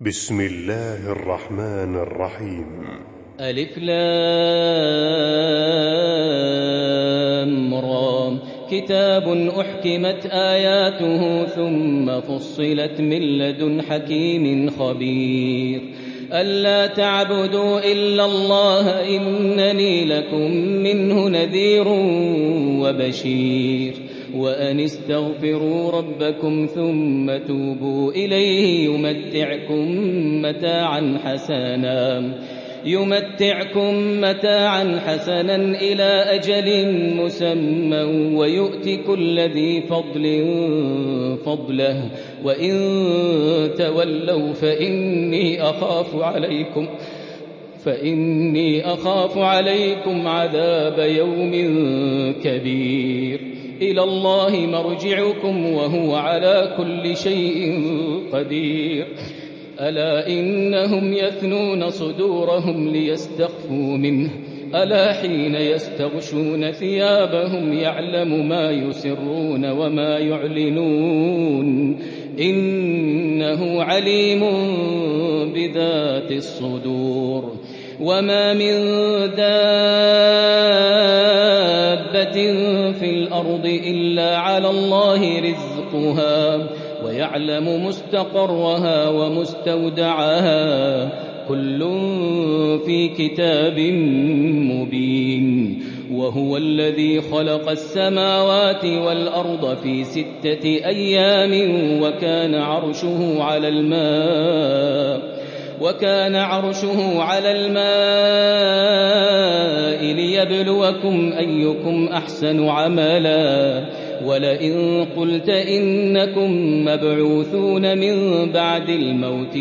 بسم الله الرحمن الرحيم. ألف لام را. كتاب أحكمت آياته ثم فصلت من لدن حكيم خبير. ألا تعبدوا إلا الله إنني لكم منه نذير وبشير. وأن استغفروا ربكم ثم توبوا إليه يمتعكم متاعا حسنا إلى أجل مسمى ويؤتي كل ذي فضل فضله وإن تولوا فإني أخاف عليكم عذاب يوم كبير. إلى الله مرجعكم وهو على كل شيء قدير. ألا إنهم يثنون صدورهم ليستخفوا منه ألا حين يستغشون ثيابهم يعلم ما يسرون وما يعلنون إنه عليم بذات الصدور. وما من دابة في الأرض إلا على الله رزقها ويعلم مستقرها ومستودعها كل في كتاب مبين. وهو الذي خلق السماوات والأرض في 6 أيام وكان عرشه على الماء ليبلوكم أيكم أحسن عملا. ولئن قلت إنكم مبعوثون من بعد الموت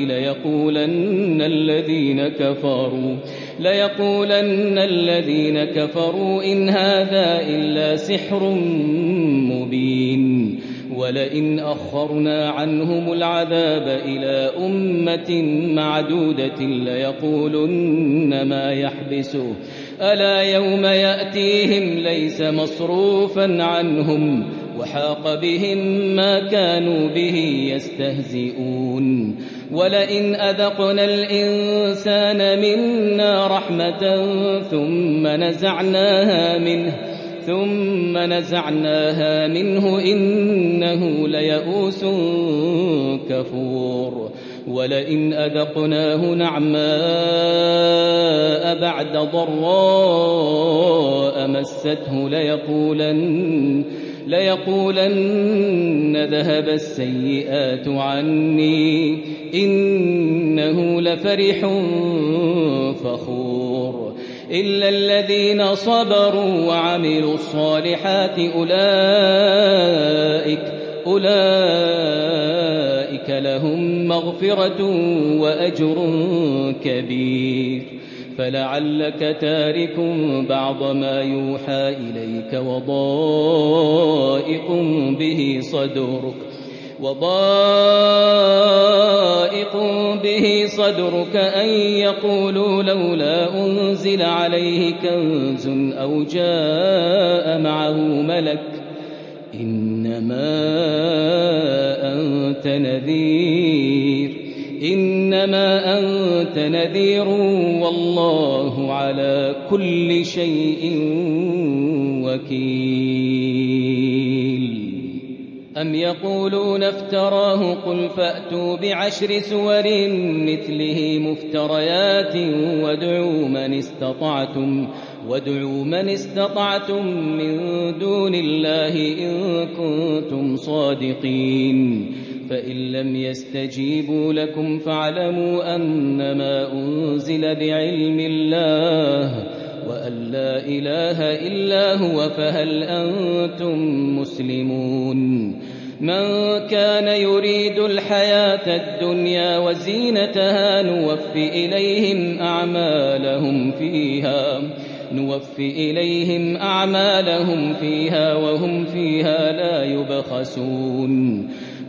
ليقولن الذين كفروا إن هذا إلا سحر مبين. ولئن أخرنا عنهم العذاب إلى أمة معدودة ليقولن ما يحبسه ألا يوم يأتيهم ليس مصروفا عنهم وحاق بهم ما كانوا به يستهزئون. ولئن أذقنا الإنسان منا رحمة ثم نزعناها منه إنه ليئوس كفور. ولئن أذقناه نعماء بعد ضراء مسته ليقولن ذهب السيئات عني إنه لفرح فخور. إلا الذين صبروا وعملوا الصالحات أولئك لهم مغفرة وأجر كبير. فلعلك تارك بعض ما يوحى إليك وضائق به صدرك أن يقولوا لولا أنزل عليه كنز أو جاء معه ملك إنما أنت نذير والله على كل شيء وكيل. أم يقولون افتراه قل فأتوا ب10 سور مثله مفتريات وادعوا من استطعتم من دون الله إن كنتم صادقين. فإن لم يستجيبوا لكم فاعلموا أنما أنزل بعلم الله وأن لا إله إلا هو فهل أنتم مسلمون. من كان يريد الحياة الدنيا وزينتها نوفي إليهم أعمالهم فيها وهم فيها لا يبخسون.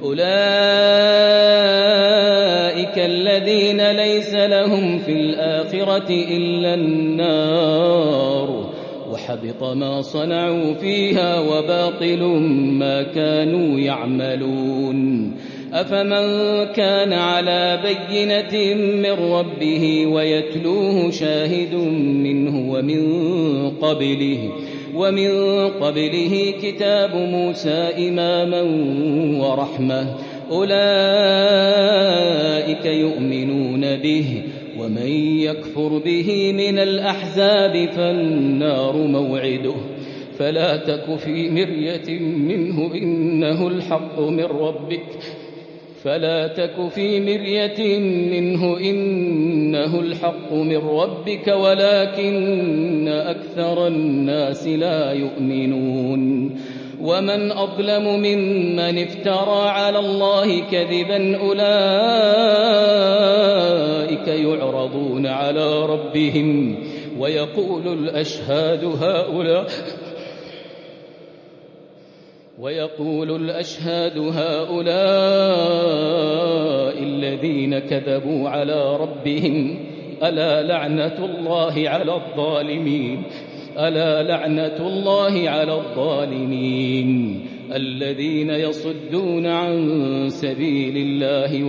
أولئك الذين ليس لهم في الآخرة إلا النار وحبط ما صنعوا فيها وباطل ما كانوا يعملون. أفمن كان على بينة من ربه ويتلوه شاهد منه ومن قبله كتاب موسى إماما ورحمة أولئك يؤمنون به ومن يكفر به من الأحزاب فالنار موعده فلا تك في مرية منه إنه الحق من ربك ولكن أكثر الناس لا يؤمنون ومن أظلم ممن افترى على الله كذبا أولئك يعرضون على ربهم ويقول الأشهاد هؤلاء الذين كذبوا على ربهم ألا لعنة الله على الظالمين الذين يصدون عن سبيل الله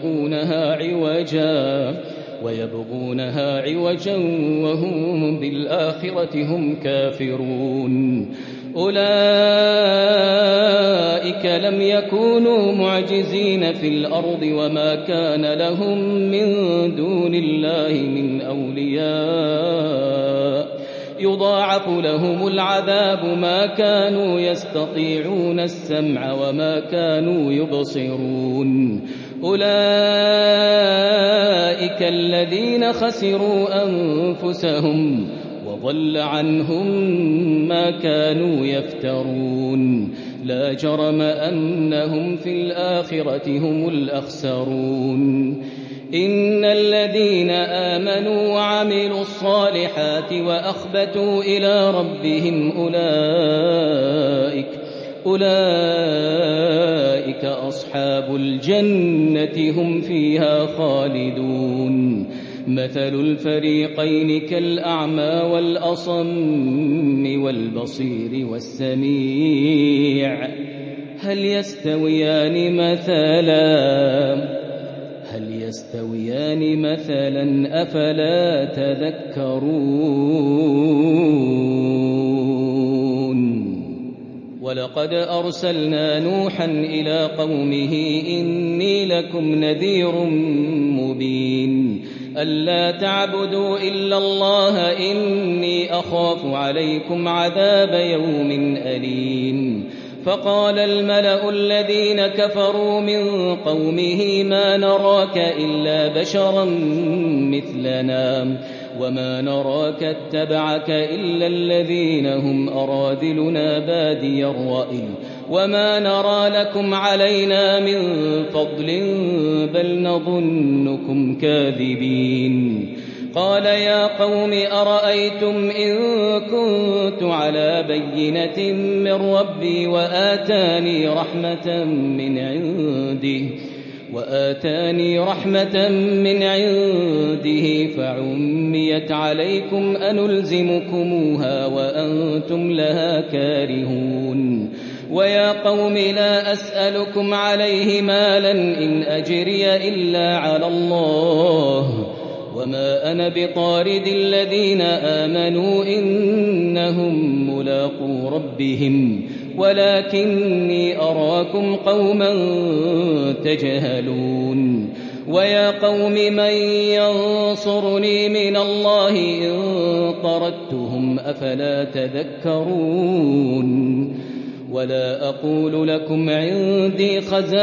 ويبغونها عوجا وهم بالآخرة هم كافرون أولئك لم يكونوا معجزين في الأرض وما كان لهم من دون الله من أولياء يضاعف لهم العذاب ما كانوا يستطيعون السمع وما كانوا يبصرون أولئك الذين خسروا أنفسهم وضل عنهم ما كانوا يفترون لا جرم أنهم في الآخرة هم الأخسرون إن الذين آمنوا وعملوا الصالحات وأخبتوا إلى ربهم أولئك أصحاب الجنة هم فيها خالدون مثل الفريقين كالأعمى والأصم والبصير والسميع هل يستويان مثلا أفلا تذكرون ولقد أرسلنا نوحا إلى قومه إني لكم نذير مبين ألا تعبدوا إلا الله إني أخاف عليكم عذاب يوم أليم فقال الملأ الذين كفروا من قومه ما نراك إلا بشرا مثلنا وما نراك اتبعك إلا الذين هم أراذلنا بادي الرأي وما نرى لكم علينا من فضل بل نظنكم كاذبين قال يا قوم أرأيتم إن كنت على بينة من ربي وآتاني رحمة من عنده فعميت عليكم أنلزمكموها وأنتم لها كارهون ويا قوم لا أسألكم عليه مالا إن أجري إلا على الله وما أنا بطارد الذين آمنوا إنهم ملاقو ربهم ولكني أراكم قوما تجهلون ويا قوم من ينصرني من الله إن طردتهم أفلا تذكرون ولا أقول لكم عندي خزائن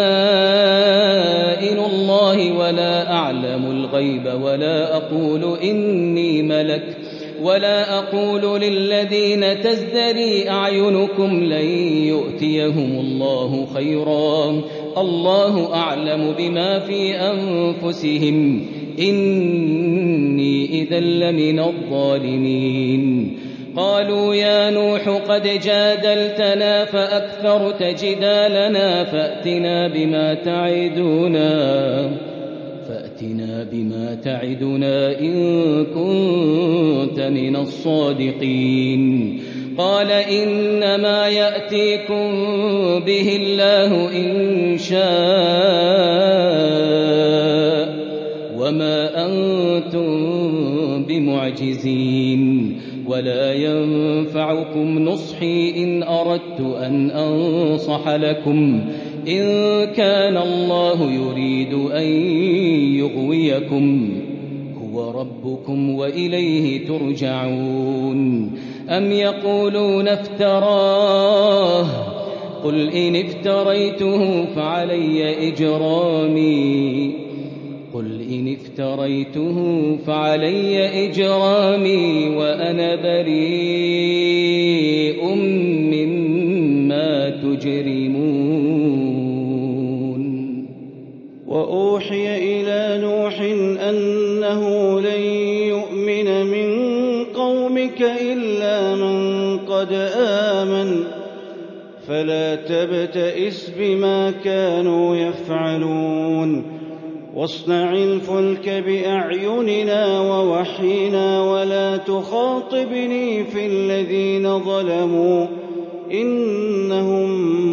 الله ولا أعلم الغيب ولا أقول إني ملك ولا أقول للذين تزدري أعينكم لن يؤتيهم الله خيرا الله أعلم بما في أنفسهم إني إذا لمن الظالمين قالوا يا نوح قد جادلتنا فأكثرت جدالنا فأتنا بما تعدنا إن كنت من الصادقين قال إنما يأتيكم به الله إن شاء وما أنتم بمعجزين ولا ينفعكم نصحي إن أردت أن أنصح لكم إن كان الله يريد أن يغويكم هو ربكم وإليه ترجعون أم يقولون افتراه قل إن افتريته فعلي إجرامي وأنا بريء مما تجرمون وأوحي إلى نوح أنه لن يؤمن من قومك إلا من قد آمن فلا تبتئس بما كانوا يفعلون واصنع الفلك بأعيننا ووحينا ولا تخاطبني في الذين ظلموا إنهم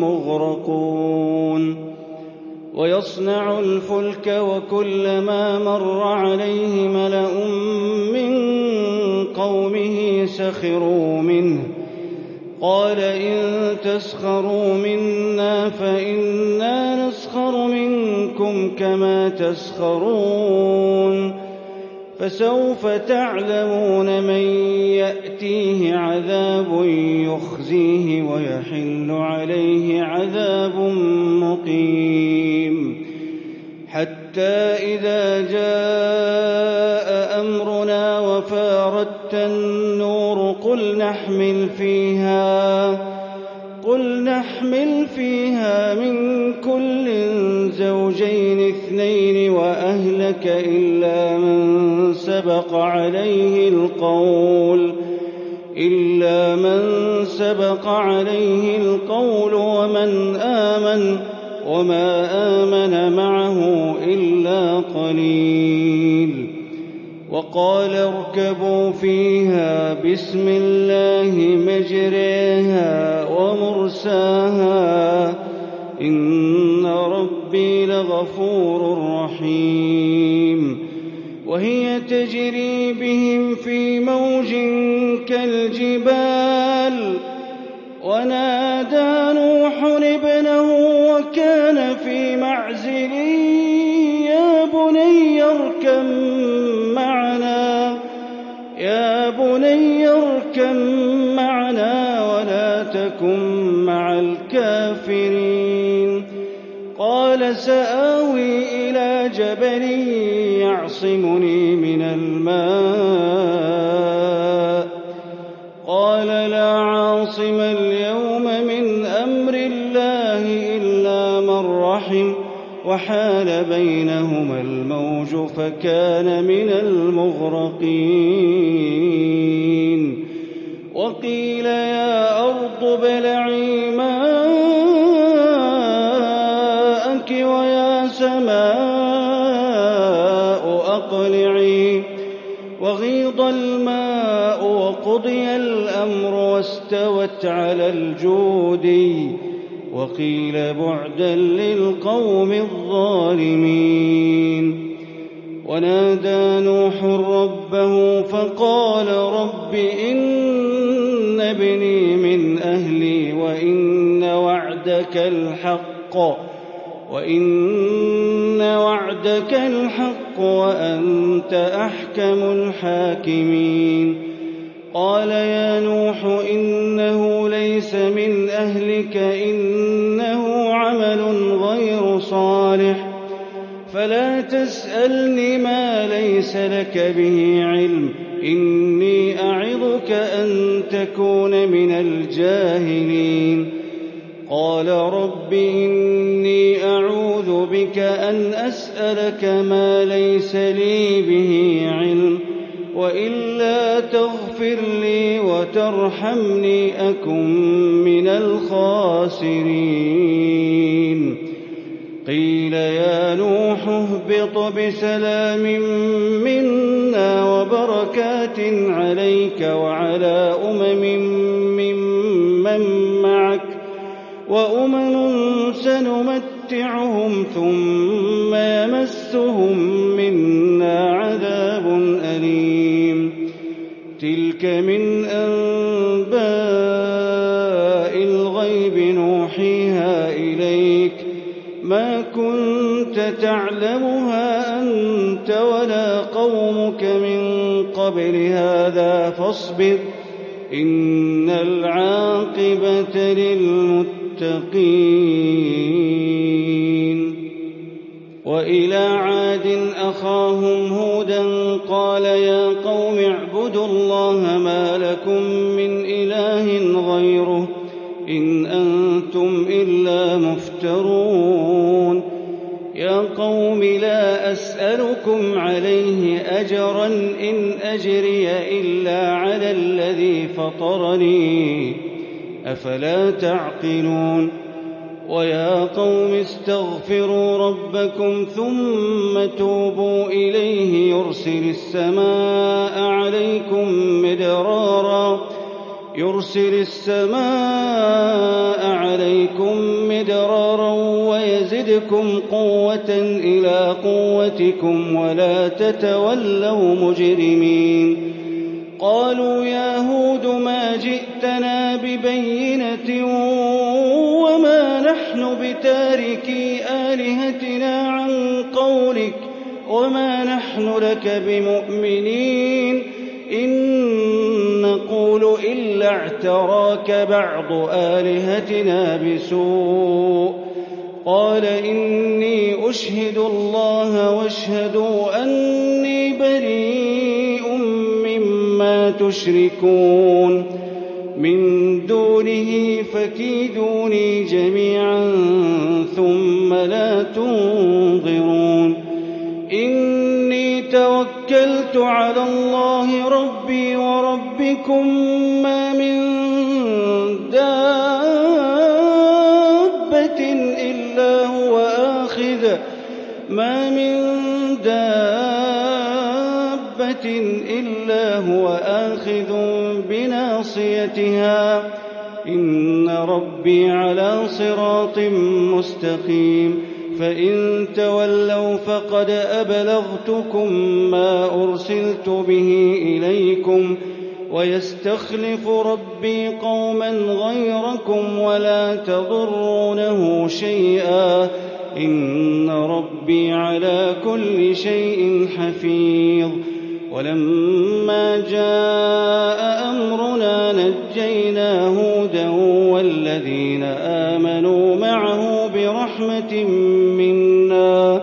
مغرقون ويصنع الفلك وكلما مر عليه ملأ من قومه سخروا منه قال إن تسخروا منا فإنا نسخر منكم كما تسخرون فسوف تعلمون من يأتيه عذاب يخزيه ويحل عليه عذاب مقيم حتى إذا جاء أمرنا وفارت النور قل نحمل فيها من كل زوجين اثنين وأهلك إلا من سبق عليه القول ومن آمن وما آمن معه إلا قليل وقال اركبوا فيها بسم الله مجريها ومرساها إن ربي لغفور رحيم وهي تجري بهم في موج كالجبال ونادى نوح ابنه وكان في معزل يا بني اركب معنا ولا تكن مع الكافرين قال سآوي إلى جبل يعصمني من الماء قال لا عاصم اليوم من أمر الله إلا من رحم وحال بينهما الموج فكان من المغرقين وقيل يا أرض ابلعي ماءك ويا سماء أقلعي وغيض الماء وقضي الأمر واستوت على الجودي وقيل بعدا للقوم الظالمين ونادى نوح ربه فقال رب إن ابني من أهلي وإن وعدك الحق وأنت أحكم الحاكمين قال يا نوح إنه ليس من أهلك إنه عمل غير صالح فلا تسألني ما ليس لك به علم إني أعظك أن تكون من الجاهلين قال رب إني أعوذ بك أن أسألك ما ليس لي به علم وإلا تغفر لي وترحمني أكن من الخاسرين قيل يا نوح اهبط بسلام منا وبركات عليك وعلى ممن معك وأمم سنمتعهم ثم يمسهم منا تلك من أنباء الغيب نوحيها إليك ما كنت تعلمها أنت ولا قومك من قبل هذا فاصبر إن العاقبة للمتقين. وإلى عاد أخاهم هودا قال يا قوم اعبدوا الله ما لكم من إله غيره إن أنتم إلا مفترون. يا قوم لا أسألكم عليه أجرا إن أجري إلا على الذي فطرني أفلا تعقلون. ويا قوم استغفروا ربكم ثم توبوا إليه يرسل السماء عليكم مدرارا ويزدكم قوة إلى قوتكم ولا تتولوا مجرمين. قالوا يا هود ما جئتنا ببينة وما نحن بتاركي آلهتنا عن قولك وما نحن لك بمؤمنين إن نقول إلا اعتراك بعض آلهتنا بسوء. قال إني أشهد الله واشهدوا أني بريء مما تشركون من دونه فكيدوني جميعا ثم لا تنظرون. إني توكلت على الله ربي وربكم ما من دابة إلا هو آخذ بناصيتها إن ربي على صراط مستقيم. فإن تولوا فقد أبلغتكم ما أرسلت به إليكم ويستخلف ربي قوما غيركم ولا تضرونه شيئا إن ربي على كل شيء حفيظ. ولما جاء أمرنا نجينا هودا والذين آمنوا معه برحمة منا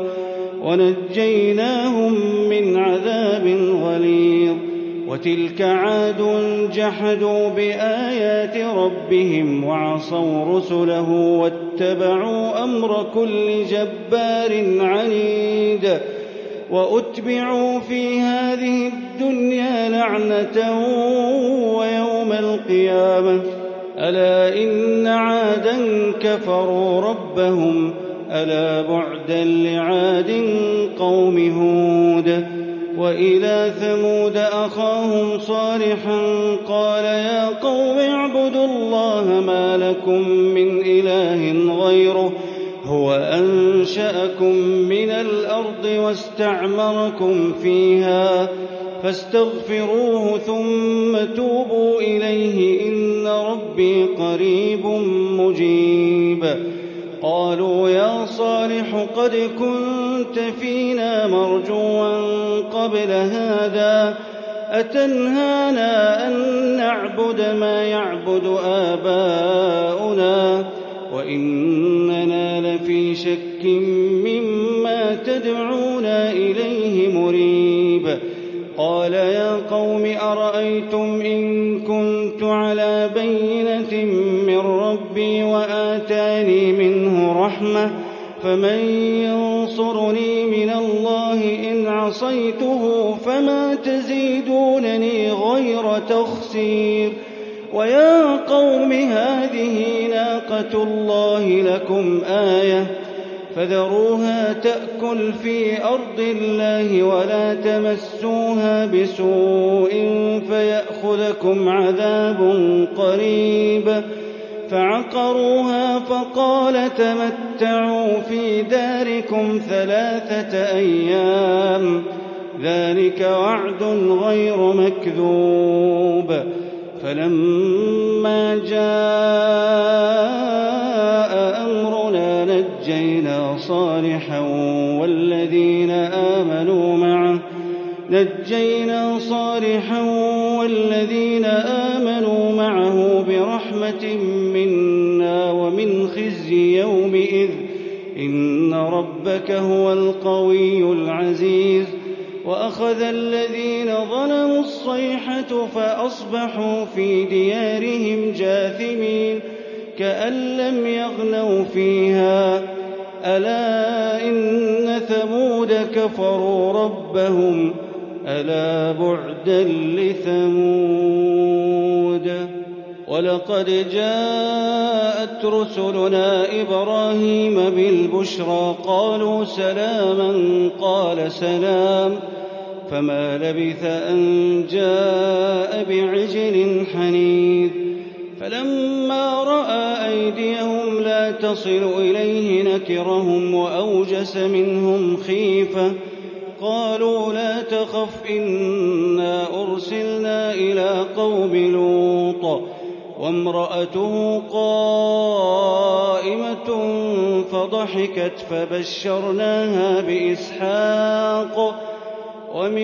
ونجيناهم من عذاب غليظ. وتلك عاد جحدوا بآيات ربهم وعصوا رسله واتبعوا أمر كل جبار عنيد. وأتبعوا في هذه الدنيا لعنة ويوم القيامة ألا إن عادا كفروا ربهم ألا بعدا لعاد قوم هود. وإلى ثمود أخاهم صالحا قال يا قوم اعبدوا الله ما لكم من إله غيره هو أنشأكم من الأرض واستعمركم فيها فاستغفروه ثم توبوا إليه إن ربي قريب مجيب. قالوا يا صالح قد كنت فينا مرجوا قبل هذا أتنهانا أن نعبد ما يعبد آباؤنا وإننا لفي شك مما تدعونا إليه مريب. قال يا قوم أرأيتم إن كنت على بينة من ربي وآتاني منه رحمة فمن ينصرني من الله إن عصيته فما تزيدونني غير تخسير. ويا قوم هذه ناقة الله لكم آية فذروها تأكل في أرض الله ولا تمسوها بسوء فيأخذكم عذاب قريب. فعقروها فقال تمتعوا في داركم 3 أيام ذلك وعد غير مكذوب فلما جاء أمرنا نجينا صالحا والذين آمنوا معه برحمة منا ومن خزي يومئذ إن ربك هو القوي العزيز وأخذ الذين ظلموا الصيحة فأصبحوا في ديارهم جاثمين كأن لم يغنوا فيها ألا إن ثمود كفروا ربهم ألا بعدا لثمود ولقد جاءت رسلنا إبراهيم بالبشرى قالوا سلاما قال سلام فما لبث أن جاء بعجل حنيذ فلما رأى أيديهم لا تصل إليه نكرهم وأوجس منهم خيفة قالوا لا تخف إنا أرسلنا إلى قوم لوط وامرأته قائمة فضحكت فبشرناها بإسحاق ومن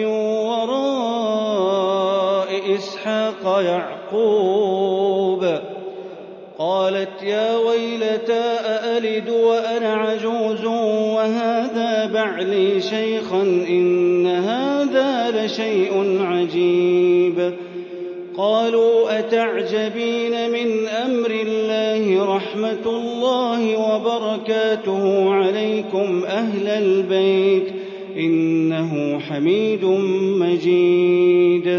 وراء إسحاق يعقوب قالت يا ويلتى أألد وأنا عجوز وهذا بعلي شيخا إن هذا لشيء عجيب قالوا أتعجبين من أمر الله رحمة الله وبركاته عليكم أهل البيت إنه حميد مجيد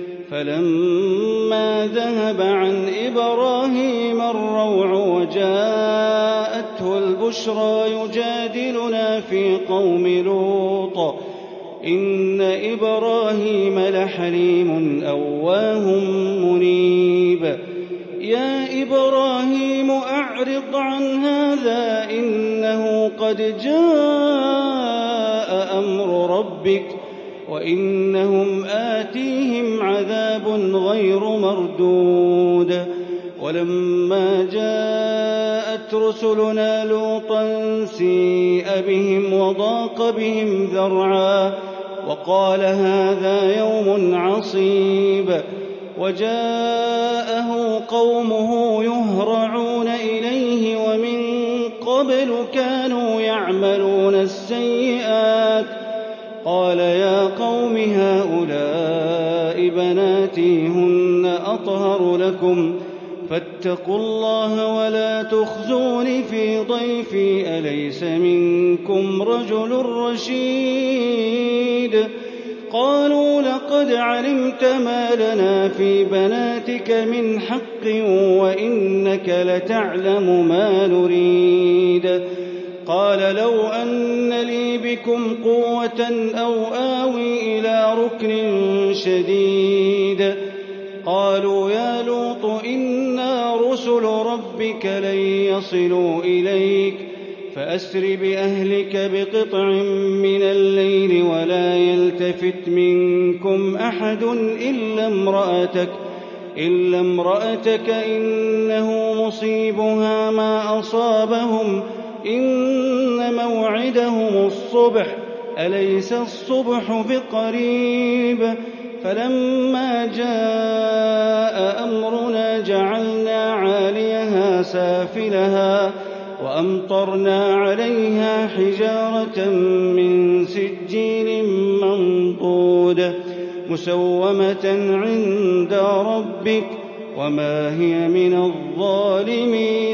فلما ذهب عن إبراهيم الروع وجاءته البشرى يجادلنا في قوم لوط إن إبراهيم لحليم أواه منيب يا إبراهيم أعرض عن هذا إنه قد جاء أمر ربك وإنهم آتيهم عذاب غير مردود ولما جاءت رسلنا لوطا سيء بهم وضاق بهم ذرعا وقال هذا يوم عصيب وجاءه قومه يهرعون إليه ومن قبل كانوا يعملون السيئات قال يا قوم هؤلاء بناتي هن أطهر لكم فاتقوا الله ولا تخزون في ضيفي أليس منكم رجل رشيد قالوا لقد علمت ما لنا في بناتك من حق وإنك لتعلم ما نريد قال لو أن لي بكم قوة أو آوي إلى ركن شديد قالوا يا لوط إنا رسل ربك لن يصلوا إليك فأسر بأهلك بقطع من الليل ولا يلتفت منكم أحد إلا امرأتك إنه مصيبها ما أصابهم إن موعدهم الصبح أليس الصبح بقريب فلما جاء أمرنا جعلنا عاليها سافلها وأمطرنا عليها حجارة من سجيل منضود مسومة عند ربك وما هي من الظالمين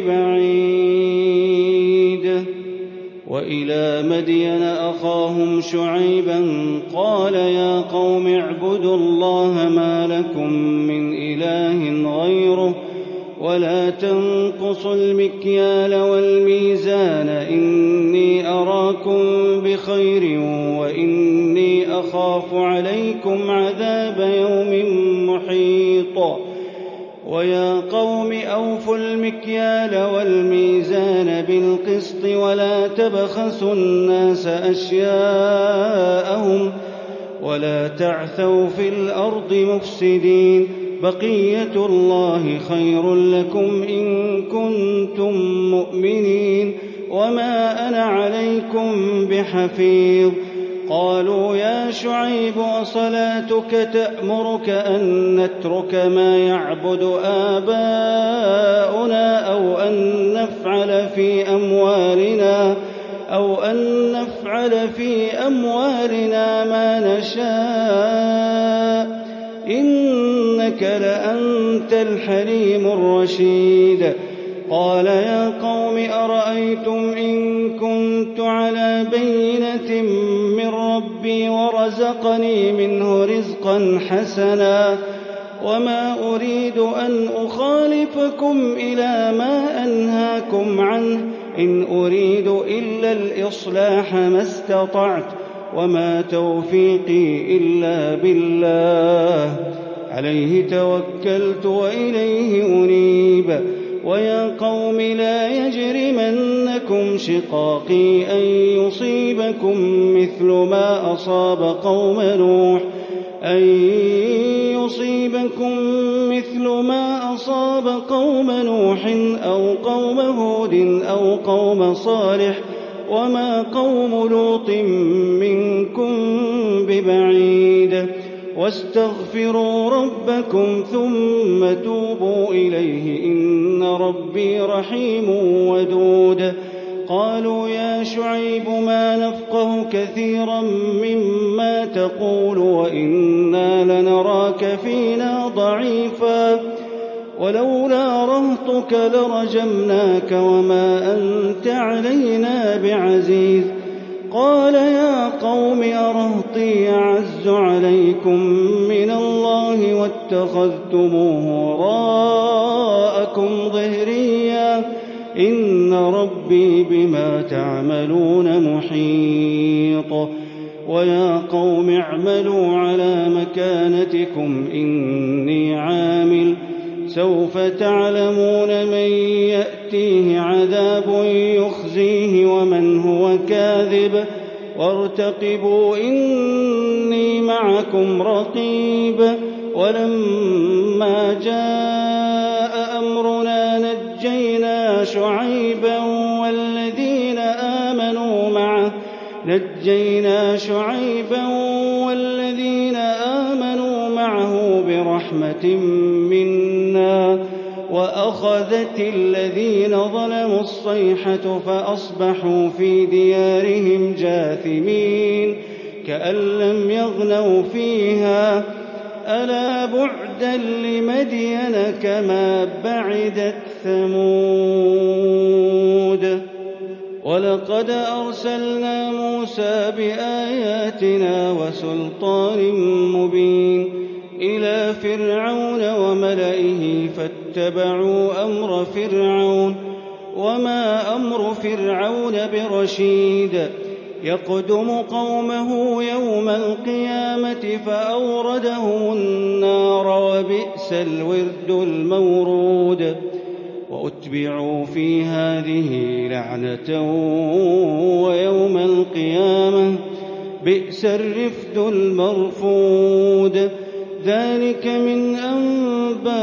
ببعيد وإلى مدين أخاهم شعيبا قال يا قوم اعبدوا الله ما لكم من إله غيره ولا تنقصوا المكيال والميزان إني أراكم بخير وإني أخاف عليكم عذاب يوم محيط ويا قوم أوفوا المكيال والميزان بالقسط ولا تبخسوا الناس أشياءهم ولا تعثوا في الأرض مفسدين بقية الله خير لكم إن كنتم مؤمنين وما أنا عليكم بحفيظ قالوا يا شعيب أصلاتك تأمرك أن نترك ما يعبد آباؤنا أو أن نفعل في أموالنا ما نشاء إنك لأنت الحليم الرشيد قال يا قوم أرأيتم إن كنت على بينة من ربي ورزقني منه رزقا حسنا وما أريد أن أخالفكم إلى ما أنهاكم عنه إن أريد إلا الإصلاح ما استطعت وما توفيقي إلا بالله عليه توكلت وإليه أنيب ويا قوم لا يجرمنكم شقاقي أن يصيبكم مثل ما أصاب قوم نوح أو قوم هود أو قوم صالح وما قوم لوط منكم ببعيد واستغفروا ربكم ثم توبوا إليه إن ربي رحيم ودود قالوا يا شعيب ما نفقه كثيرا مما تقول وإنا لنراك فينا ضعيفا ولولا رهطك لرجمناك وما أنت علينا بعزيز قال يا قوم أرهطي أعز عليكم من الله واتخذتموه وراءكم ظهريا إن ربي بما تعملون محيط ويا قوم اعملوا على مكانتكم إني عامل سوف تعلمون من يأتيه عذاب يخزيه ومن هو كاذب وارتقبوا إني معكم رقيب ولما جاء أمرنا نجينا شعيبا والذين آمنوا معه برحمة منا وأخذت الذين ظلموا الصيحة فأصبحوا في ديارهم جاثمين كأن لم يغنوا فيها ألا بعدا لمدين كما بعدت ثمود ولقد أرسلنا موسى بآياتنا وسلطان مبين إلى فرعون وملئه فاتبعوا أمر فرعون وما أمر فرعون برشيد يقدم قومه يوم القيامة فأوردهم النار وبئس الورد المورود وأتبعوا في هذه لعنة ويوم القيامة بئس الرفد المرفود ذلك من أنباء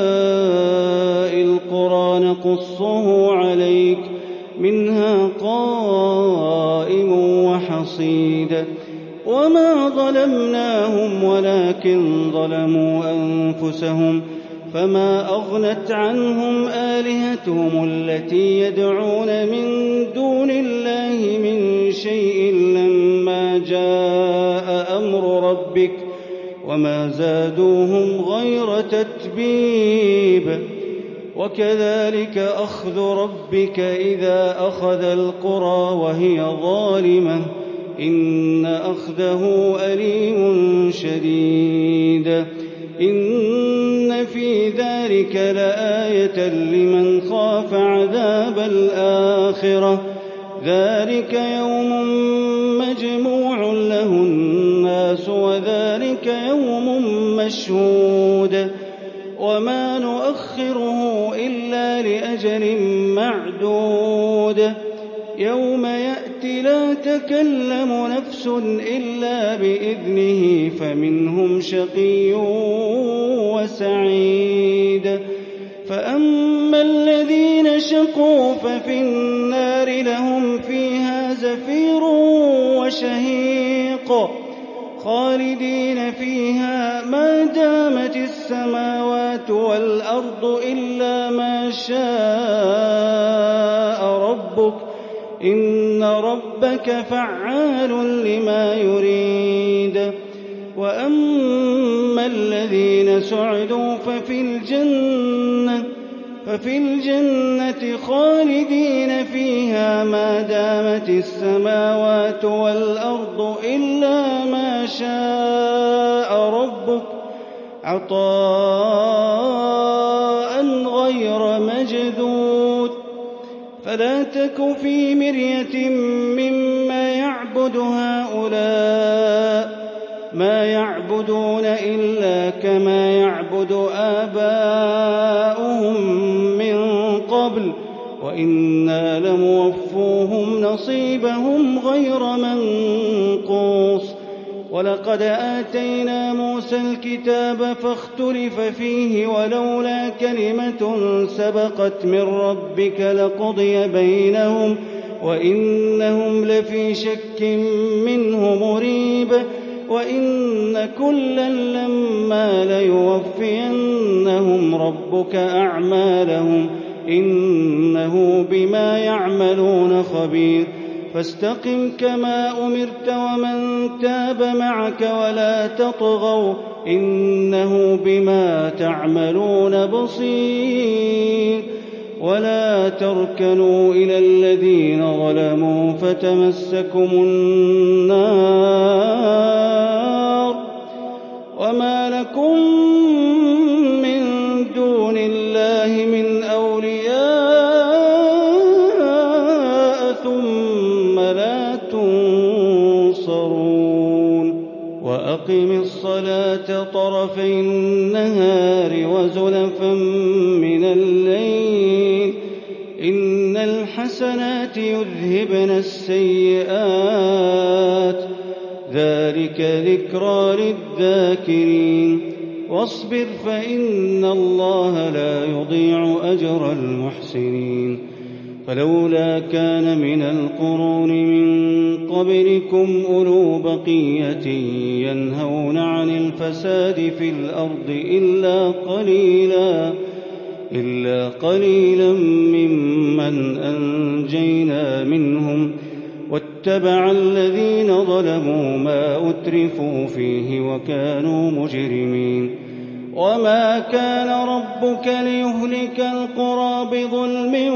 القرى نقصه عليك منها قائم وحصيد وما ظلمناهم ولكن ظلموا أنفسهم فما أغنت عنهم آلهتهم التي يدعون من دون الله من شيء لما جاء أمر ربك وما زادوهم غير تتبيب وكذلك أخذ ربك إذا أخذ القرى وهي ظالمة إن أخذه أليم شديد إن في ذلك لآية لمن خاف عذاب الآخرة ذلك يوم مجموع له الناس وذلك يوم مشهود وما نؤخره إلا لأجل معدود يوم يأتي لا تكلم نفس إلا بإذنه فمنهم شقي وسعيد. فأما الذين شقوا ففي النار لهم فيها زفير وشهيق خالدين فيها ما دامت السماوات والأرض إلا ما شاء ربك إن ربك فعال لما يريد. وأما الذين سعدوا ففي الجنة خالدين فيها ما دامت السماوات والأرض إلا ما شاء ربك عطاء غير مجذوذ. فلا تك في مرية مما يعبد هؤلاء ما يعبدون إلا كما يعبد آباؤهم من قبل وإنا لموفوهم نصيبهم غير منقوص. ولقد آتينا موسى الكتاب فاختلف فيه ولولا كلمة سبقت من ربك لقضي بينهم وإنهم لفي شك منه مريب. وإن كلا لما ليوفينهم ربك أعمالهم إنه بما يعملون خبير. فاستقم كما أمرت ومن تاب معك ولا تطغوا إنه بما تعملون بصير. ولا تركنوا إلى الذين ظلموا فتمسكم النار وما لكم من دون الله من أولياء ثم لا تنصرون. وأقم الصلاة طرفي النهار وزلفا من الليل إن الحسنات يذهبن السيئات ذلك ذكرى للذاكرين. واصبر فإن الله لا يضيع أجر المحسنين. فلولا كان من القرون من قبلكم أولو بقية ينهون عن الفساد في الأرض إلا قليلا ممن أنجينا منهم واتبع الذين ظلموا ما أترفوا فيه وكانوا مجرمين. وما كان ربك ليهلك القرى بظلم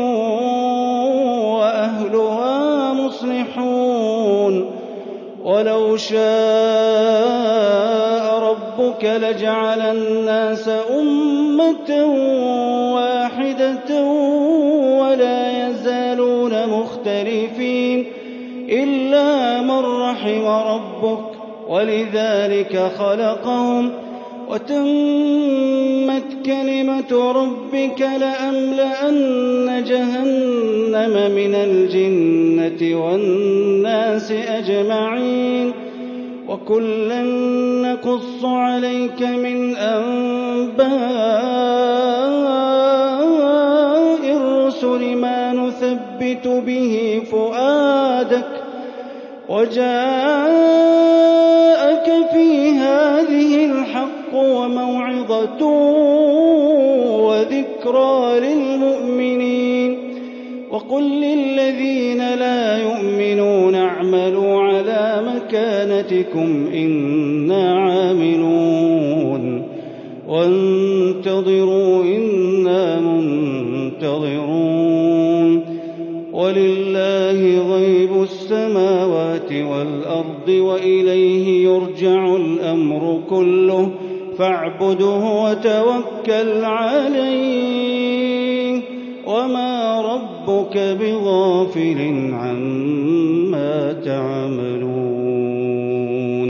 وأهلها مصلحون. ولو شاء ربك لجعل الناس أمة واحدة ولا يزالون مختلفين إلا من رحم ربك ولذلك خلقهم وتمت كلمة ربك لأملأن جهنم من الجنة والناس أجمعين. وكلا نقص عليك من أنباء الرسل ما نثبت به فؤادك وجاءك في هذه الحق وموعظة وذكرى للمؤمنين. وقل للذين لا يؤمنون اعملوا على مكانتكم إنا عاملون وانتظروا إنا منتظرون. ولله غيب السماوات والأرض وإليه يرجع الأمر كله فاعبده وتوكل عليه وما ربك بغافل عما تعمل.